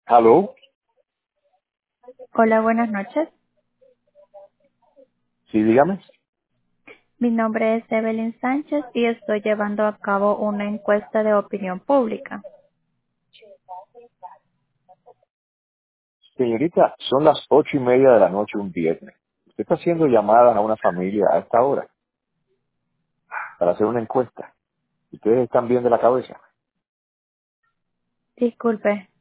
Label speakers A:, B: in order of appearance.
A: ¿Aló?
B: Hola, buenas noches.
A: Sí, dígame.
B: Mi nombre es Evelyn Sánchez y estoy llevando a cabo una encuesta de opinión pública.
A: Señorita, son las 8:30 de la noche un viernes. Usted está haciendo llamadas a una familia a esta hora para hacer una encuesta. Ustedes están bien de la cabeza.
B: Disculpe,